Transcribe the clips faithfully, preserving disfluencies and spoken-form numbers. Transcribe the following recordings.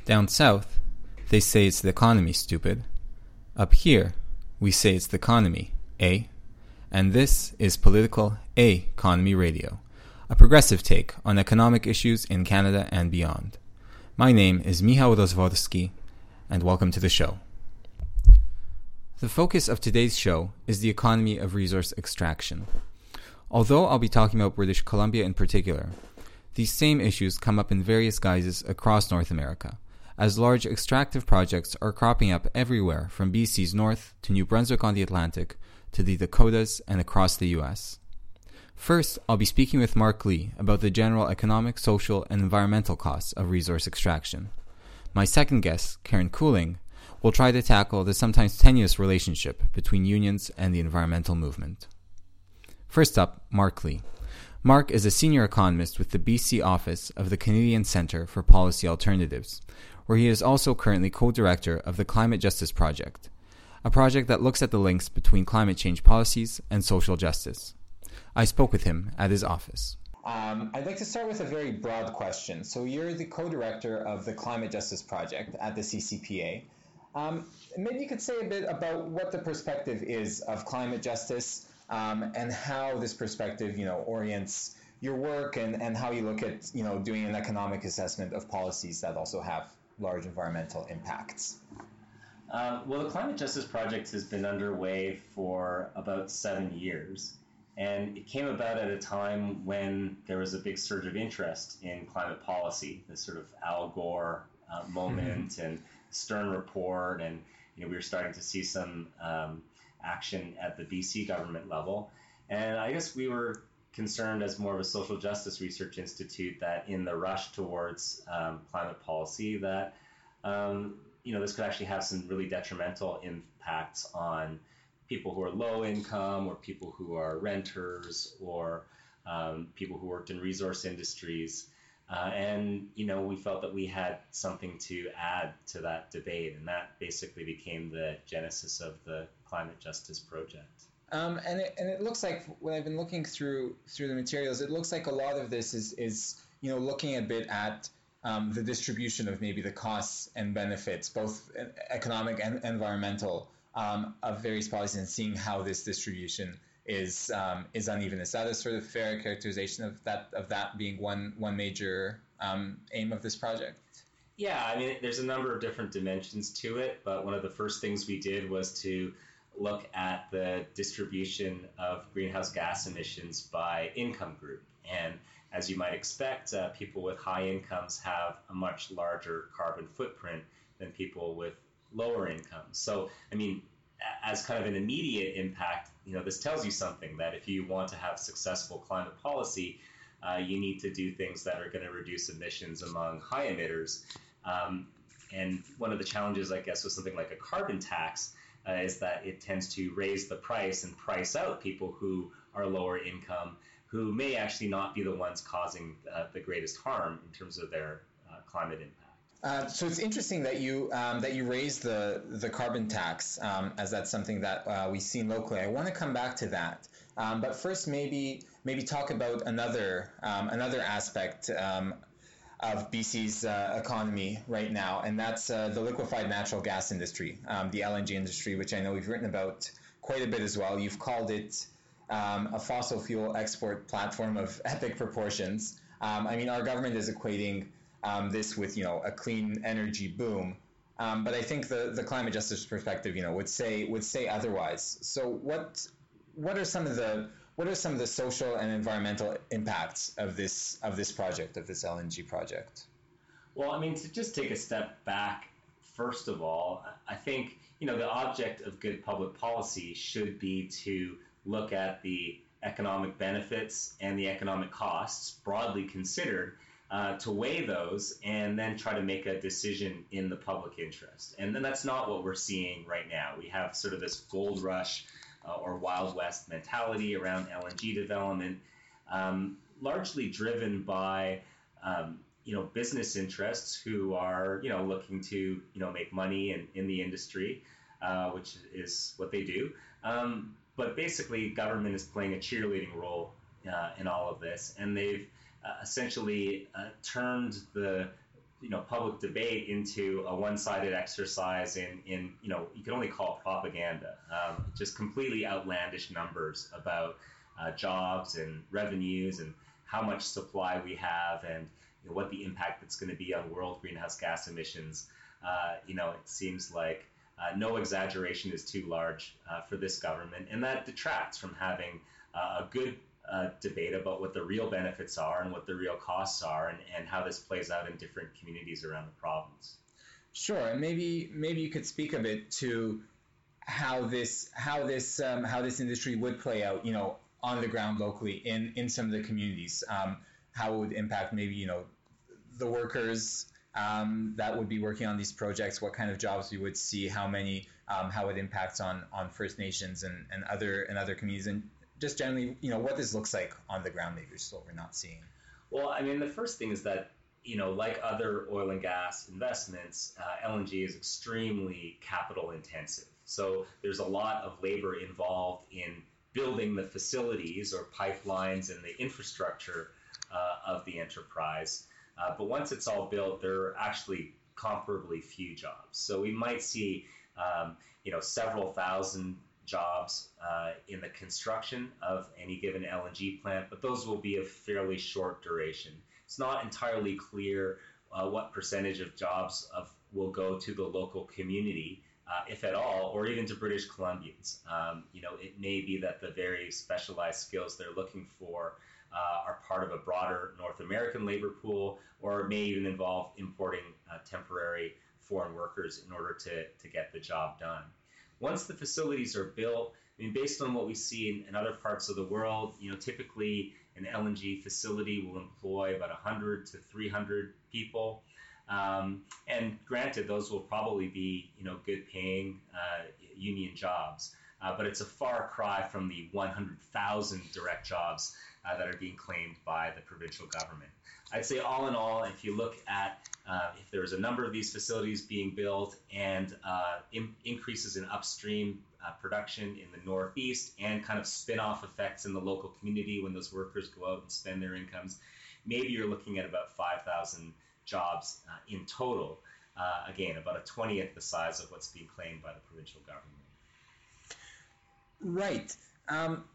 Down south, they say it's the economy, stupid. Up here, we say it's the economy, eh? And this is Political A-Economy Radio, a progressive take on economic issues in Canada and beyond. My name is Michał Rozworski, and welcome to the show. The focus of today's show is the economy of resource extraction. Although I'll be talking about British Columbia in particular, these same issues come up in various guises across North America, as large extractive projects are cropping up everywhere from B C's north to New Brunswick on the Atlantic to the Dakotas and across the U S. First, I'll be speaking with Mark Lee about the general economic, social, and environmental costs of resource extraction. My second guest, Karen Cooling, will try to tackle the sometimes tenuous relationship between unions and the environmental movement. First up, Mark Lee. Mark is a senior economist with the B C office of the Canadian Centre for Policy Alternatives, where he is also currently co-director of the Climate Justice Project, a project that looks at the links between climate change policies and social justice. I spoke with him at his office. Um, I'd like to start with a very broad question. So you're the co-director of the Climate Justice Project at the C C P A. Um, maybe you could say a bit about what the perspective is of climate justice um, and how this perspective, you know, orients your work and, and how you look at, you know, doing an economic assessment of policies that also have large environmental impacts. Uh, well, the Climate Justice Project has been underway for about seven years. And it came about at a time when there was a big surge of interest in climate policy, this sort of Al Gore uh, moment mm-hmm. and Stern report. And you know, we were starting to see some um, action at the B C government level. And I guess we were concerned as more of a social justice research institute that in the rush towards um, climate policy that, um, you know, this could actually have some really detrimental impacts on people who are low income or people who are renters or um, people who worked in resource industries. Uh, and, you know, we felt that we had something to add to that debate. And that basically became the genesis of the Climate Justice Project. Um, and, it, and it looks like when I've been looking through through the materials, it looks like a lot of this is, is you know, looking a bit at um, the distribution of maybe the costs and benefits, both economic and environmental, um, of various policies and seeing how this distribution is um, is uneven. Is that a sort of fair characterization of that of that being one one major um, aim of this project? Yeah, I mean, there's a number of different dimensions to it, but one of the first things we did was to look at the distribution of greenhouse gas emissions by income group. And as you might expect, uh, people with high incomes have a much larger carbon footprint than people with lower incomes. So, I mean, as kind of an immediate impact, you know, this tells you something that if you want to have successful climate policy, uh, you need to do things that are going to reduce emissions among high emitters. Um, and one of the challenges, I guess, with something like a carbon tax uh, is that it tends to raise the price and price out people who are lower income, who may actually not be the ones causing uh, the greatest harm in terms of their uh, climate impact. Uh, so it's interesting that you um, that you raised the the carbon tax um, as that's something that uh, we've seen locally. I want to come back to that, um, but first maybe maybe talk about another um, another aspect um, of B C's uh, economy right now, and that's uh, the liquefied natural gas industry, um, the L N G industry, which I know we've written about quite a bit as well. You've called it um, a fossil fuel export platform of epic proportions. Um, I mean, our government is equating Um, this with, you know, a clean energy boom, um, but I think the, the climate justice perspective, you know, would say would say otherwise. So what what are some of the what are some of the social and environmental impacts of this of this project of this L N G project? Well, I mean, to just take a step back, first of all, I think, you know, the object of good public policy should be to look at the economic benefits and the economic costs broadly considered. Uh, to weigh those and then try to make a decision in the public interest. And then that's not what we're seeing right now. We have sort of this gold rush uh, or Wild West mentality around L N G development, um, largely driven by um, you know, business interests who are, you know, looking to, you know, make money in, in the industry, uh, which is what they do. Um, but basically, government is playing a cheerleading role uh, in all of this, and they've Uh, essentially uh, turned the you know, public debate into a one-sided exercise in, in you know, you can only call it propaganda, um, just completely outlandish numbers about uh, jobs and revenues and how much supply we have and you know, what the impact it's going to be on world greenhouse gas emissions. Uh, you know, it seems like uh, no exaggeration is too large uh, for this government, and that detracts from having uh, a good Uh, debate about what the real benefits are and what the real costs are, and, and how this plays out in different communities around the province. Sure, and maybe maybe you could speak a bit to how this how this um, how this industry would play out, you know, on the ground locally in, in some of the communities. Um, how it would impact maybe you know the workers um, that would be working on these projects, what kind of jobs we would see, how many, um, how it impacts on, on First Nations and, and other and other communities, and just generally, you know, what this looks like on the ground, maybe just what we're not seeing. Well, I mean, the first thing is that, you know, like other oil and gas investments, uh, L N G is extremely capital intensive. So there's a lot of labor involved in building the facilities or pipelines and the infrastructure uh, of the enterprise. Uh, but once it's all built, there are actually comparably few jobs. So we might see, um, you know, several thousand jobs uh, in the construction of any given L N G plant, but those will be of fairly short duration. It's not entirely clear uh, what percentage of jobs of will go to the local community, uh, if at all, or even to British Columbians. Um, you know, it may be that the very specialized skills they're looking for uh, are part of a broader North American labor pool, or it may even involve importing uh, temporary foreign workers in order to, to get the job done. Once the facilities are built, I mean, based on what we see in, in other parts of the world, you know, typically an L N G facility will employ about one hundred to three hundred people. Um, and granted, those will probably be, you know, good paying uh, union jobs. Uh, but it's a far cry from the one hundred thousand direct jobs uh, that are being claimed by the provincial government. I'd say all in all, if you look at uh, if there's a number of these facilities being built and uh, in, increases in upstream uh, production in the Northeast and kind of spin-off effects in the local community when those workers go out and spend their incomes, maybe you're looking at about five thousand jobs uh, in total. Uh, again, about a twentieth the size of what's being claimed by the provincial government. Right. Um,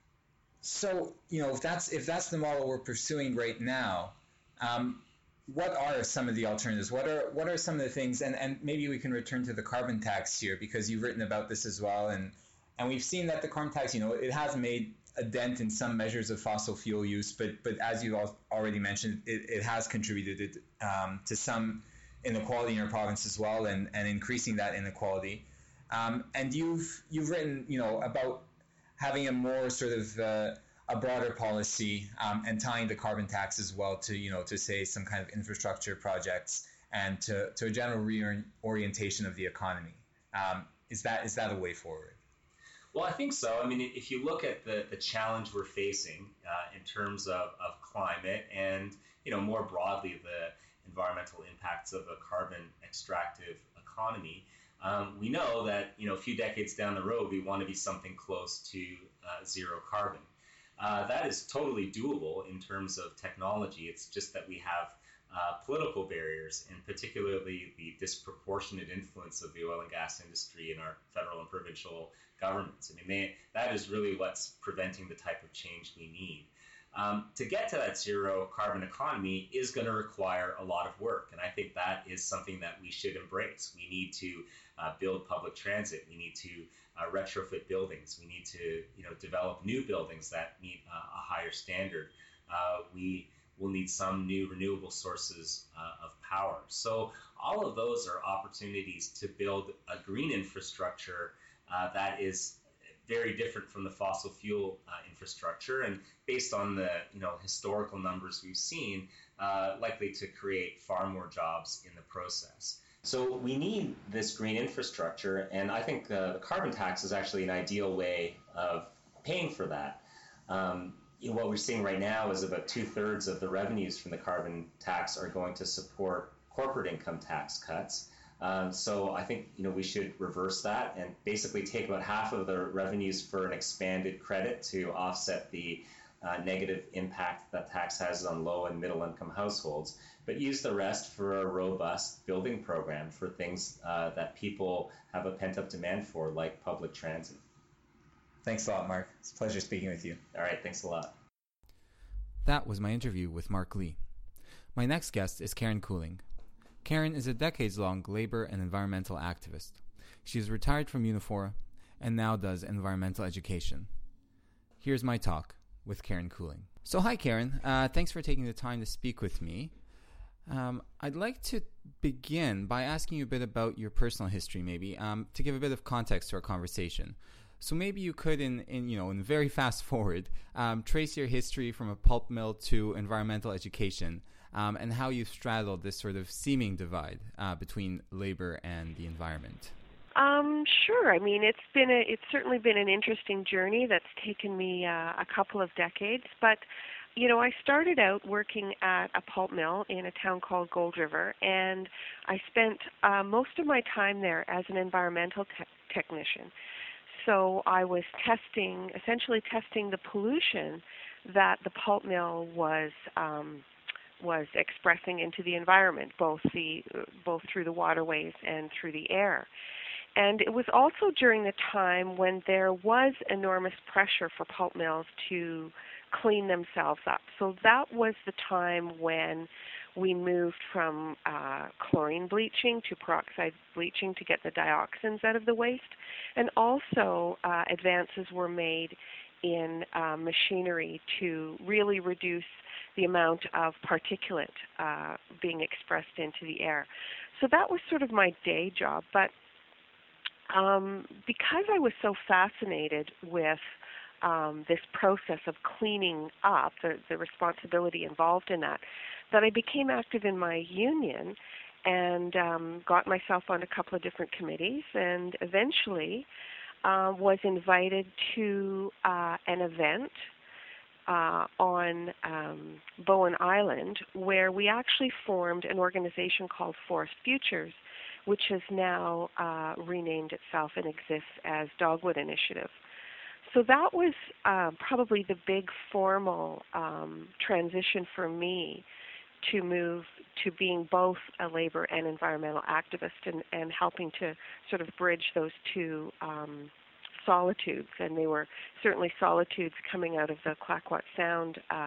so, you know, if that's if that's the model we're pursuing right now, um, what are some of the alternatives? What are what are some of the things? And, and maybe we can return to the carbon tax here, because you've written about this as well, and and we've seen that the carbon tax, you know, it has made a dent in some measures of fossil fuel use, but but as you all already mentioned, it, it has contributed um, to some inequality in our province as well, and, and increasing that inequality. Um, and you've you've written, you know, about having a more sort of uh, a broader policy um, and tying the carbon tax as well to, you know, to say some kind of infrastructure projects and to, to a general reorientation of the economy. Um, is that is that a way forward? Well, I think so. I mean, if you look at the, the challenge we're facing uh, in terms of, of climate and, you know, more broadly, the environmental impacts of a carbon extractive economy, um, we know that, you know, a few decades down the road, we want to be something close to uh, zero carbon. Uh, that is totally doable in terms of technology. It's just that we have uh, political barriers, and particularly the disproportionate influence of the oil and gas industry in our federal and provincial governments. I mean, they, that is really what's preventing the type of change we need. Um, to get to that zero carbon economy is going to require a lot of work, and I think that is something that we should embrace. We need to uh, build public transit. We need to uh, retrofit buildings. We need to, you know, develop new buildings that meet uh, a higher standard. Uh, we will need some new renewable sources uh, of power. So all of those are opportunities to build a green infrastructure uh, that is very different from the fossil fuel uh, infrastructure, and based on the, you know, historical numbers we've seen, uh, likely to create far more jobs in the process. So we need this green infrastructure, and I think uh, the carbon tax is actually an ideal way of paying for that. Um, you know, what we're seeing right now is about two-thirds of the revenues from the carbon tax are going to support corporate income tax cuts. Um, so I think, you know, we should reverse that and basically take about half of the revenues for an expanded credit to offset the uh, negative impact that tax has on low and middle income households, but use the rest for a robust building program for things uh, that people have a pent-up demand for, like public transit. Thanks a lot, Mark. It's a pleasure speaking with you. All right, thanks a lot. That was my interview with Mark Lee. My next guest is Karen Cooling. Karen is a decades-long labor and environmental activist. She is retired from Unifor and now does environmental education. Here's my talk with Karen Cooling. So hi, Karen. Uh, thanks for taking the time to speak with me. Um, I'd like to begin by asking you a bit about your personal history, maybe, um, to give a bit of context to our conversation. So maybe you could, in, in you know, in very fast forward, um, trace your history from a pulp mill to environmental education, um, and how you've straddled this sort of seeming divide uh, between labor and the environment. Um, sure. I mean, it's been a, it's certainly been an interesting journey that's taken me uh, a couple of decades. But, you know, I started out working at a pulp mill in a town called Gold River, and I spent uh, most of my time there as an environmental te- technician. So I was testing, essentially testing the pollution that the pulp mill was um, was expressing into the environment, both the both through the waterways and through the air. And it was also during the time when there was enormous pressure for pulp mills to clean themselves up. So that was the time when we moved from uh, chlorine bleaching to peroxide bleaching to get the dioxins out of the waste. And also uh, advances were made in uh, machinery to really reduce the amount of particulate uh, being expressed into the air. So that was sort of my day job. But um, because I was so fascinated with um, this process of cleaning up, the, the responsibility involved in that, that I became active in my union and um, got myself on a couple of different committees, and eventually uh, was invited to uh, an event uh, on um, Bowen Island where we actually formed an organization called Forest Futures, which has now uh, renamed itself and exists as Dogwood Initiative. So that was uh, probably the big formal um, transition for me to move to being both a labor and environmental activist, and, and helping to sort of bridge those two um, solitudes. And they were certainly solitudes coming out of the Clayoquot Sound uh,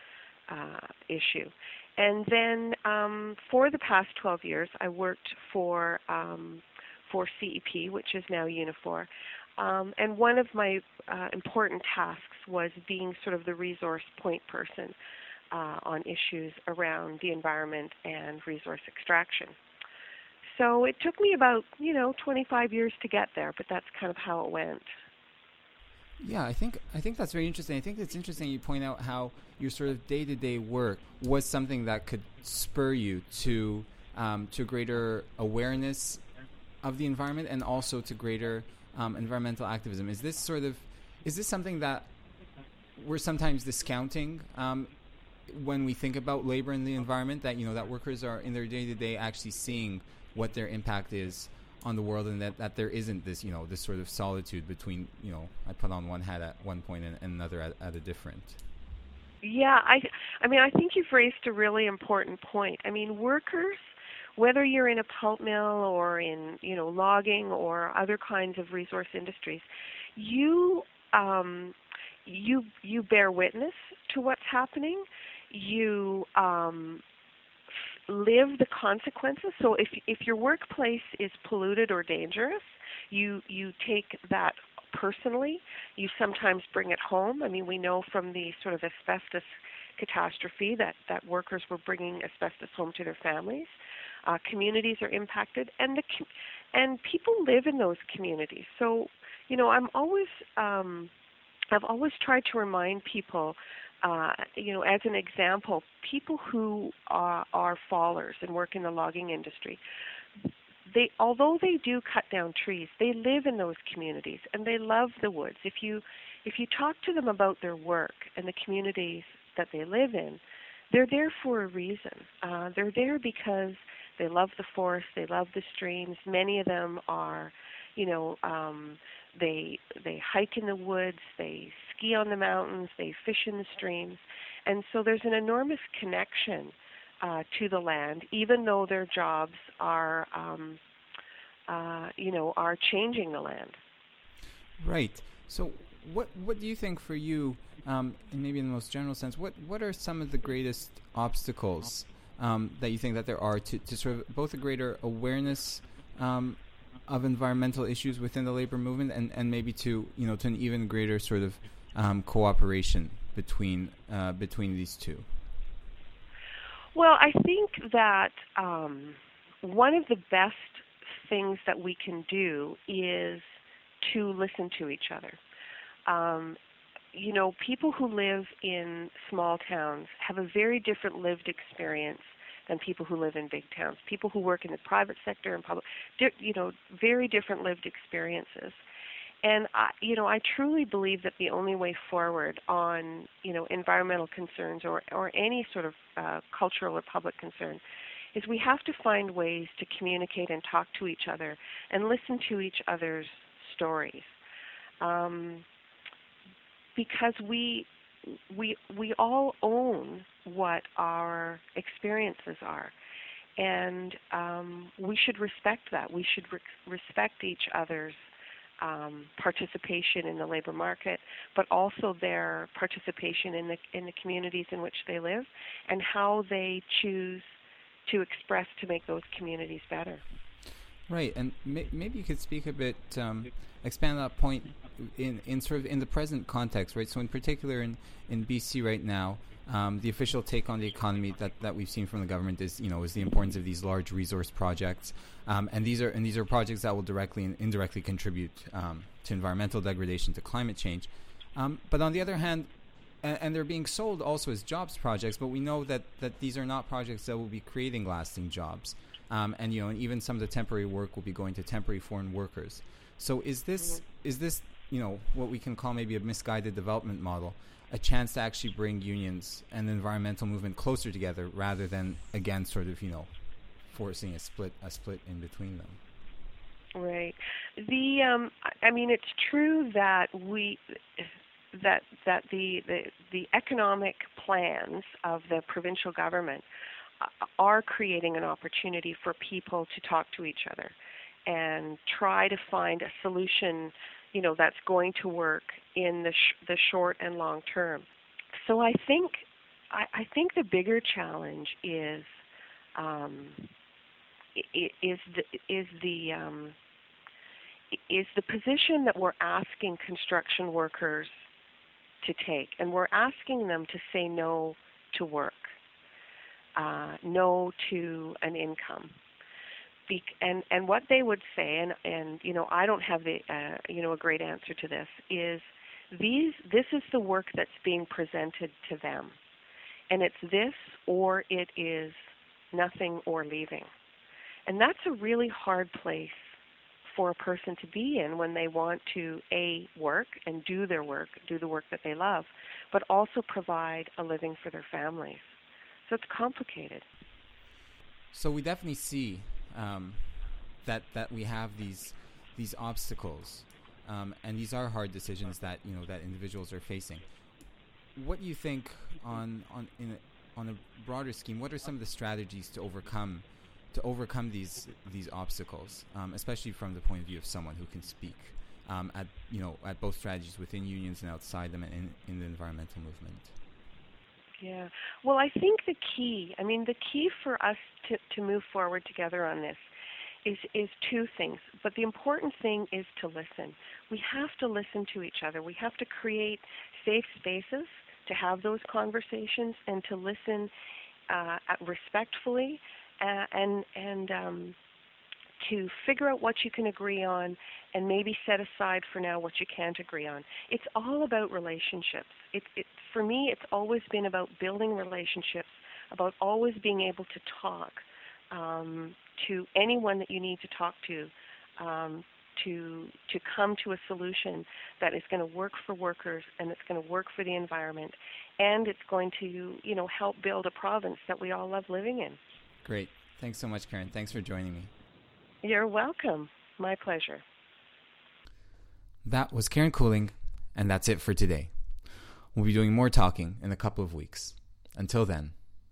uh, issue. And then um, for the past twelve years, I worked for um, for C E P, which is now Unifor. Um, and one of my uh, important tasks was being sort of the resource point person uh, on issues around the environment and resource extraction. So it took me about, you know, twenty-five years to get there, but that's kind of how it went. Yeah, I think I think that's very interesting. I think it's interesting you point out how your sort of day-to-day work was something that could spur you to um, to greater awareness of the environment and also to greater um, environmental activism. Is this sort of is this something that we're sometimes discounting um, when we think about labor in the environment? That you know that workers are in their day-to-day actually seeing what their impact is on the world, and that, that there isn't this, you know, this sort of solitude between, you know, I put on one hat at one point and, and another at, at a different. Yeah, I, I mean, I think you've raised a really important point. I mean, workers, whether you're in a pulp mill or in, you know, logging or other kinds of resource industries, you, um, you, you bear witness to what's happening. You, um, live the consequences. So if if your workplace is polluted or dangerous, you you take that personally. You sometimes bring it home. I mean, we know from the sort of asbestos catastrophe that, that workers were bringing asbestos home to their families. Uh, communities are impacted, and the and people live in those communities. So, you know, I'm always um, I've always tried to remind people. Uh, you know, as an example, people who are, are fallers and work in the logging industry, they, although they do cut down trees, they live in those communities and they love the woods. If you, if you talk to them about their work and the communities that they live in, they're there for a reason. Uh, they're there because they love the forest, they love the streams. Many of them are, you know, um, they they hike in the woods, they ski on the mountains, they fish in the streams, and so there's an enormous connection uh, to the land, even though their jobs are, um, uh, you know, are changing the land. Right. So what what do you think for you, um, and maybe in the most general sense, what, what are some of the greatest obstacles um, that you think that there are to, to sort of both a greater awareness um, of environmental issues within the labor movement and, and maybe to, you know, to an even greater sort of um, cooperation between uh, between these two? Well, I think that um, one of the best things that we can do is to listen to each other. Um, you know, people who live in small towns have a very different lived experience than people who live in big towns. People who work in the private sector and public, you know, very different lived experiences. And, I, you know, I truly believe that the only way forward on, you know, environmental concerns or, or any sort of uh, cultural or public concern is we have to find ways to communicate and talk to each other and listen to each other's stories. Um, because we we we all own what our experiences are, and um, we should respect that. We should re- respect each other's um, participation in the labor market, but also their participation in the in the communities in which they live, and how they choose to express to make those communities better. Right, and may, maybe you could speak a bit, um, expand that point in, in sort of in the present context, right? So in particular in, in B C right now, um, the official take on the economy that, that we've seen from the government is, you know, is the importance of these large resource projects, um, and these are and these are projects that will directly and indirectly contribute um, to environmental degradation, to climate change. Um, but on the other hand, and, and they're being sold also as jobs projects, but we know that, that these are not projects that will be creating lasting jobs. Um, and you know, and even some of the temporary work will be going to temporary foreign workers. So, is this is this you know what we can call maybe a misguided development model, a chance to actually bring unions and the environmental movement closer together, rather than again sort of you know forcing a split a split in between them? Right. The um, I mean, it's true that we that that the the, the economic plans of the provincial government are creating an opportunity for people to talk to each other and try to find a solution, you know, that's going to work in the sh- the short and long term. So I think I, I think the bigger challenge is um, is the is the um, is the position that we're asking construction workers to take, and we're asking them to say no to work. Uh, no to an income, Be- and and what they would say, and, and you know I don't have the uh, you know a great answer to this, is these this is the work that's being presented to them, and it's this or it is nothing or leaving, and that's a really hard place for a person to be in when they want to a work and do their work, do the work that they love, but also provide a living for their families. So it's complicated. So we definitely see um, that that we have these these obstacles, um, and these are hard decisions that you know that individuals are facing. What do you think on on in a, on a broader scheme? What are some of the strategies to overcome to overcome these these obstacles, um, especially from the point of view of someone who can speak um, at you know at both strategies within unions and outside them, and in, in the environmental movement? Yeah. Well, I think the key, I mean, the key for us to, to move forward together on this is, is two things. But the important thing is to listen. We have to listen to each other. We have to create safe spaces to have those conversations and to listen uh, respectfully uh, and, and um, to figure out what you can agree on and maybe set aside for now what you can't agree on. It's all about relationships. It, it, for me, it's always been about building relationships, about always being able to talk um, to anyone that you need to talk to, um, to to come to a solution that is going to work for workers and it's going to work for the environment, and it's going to you know help build a province that we all love living in. Great. Thanks so much, Karen. Thanks for joining me. You're welcome. My pleasure. That was Karen Cooling, and that's it for today. We'll be doing more talking in a couple of weeks. Until then,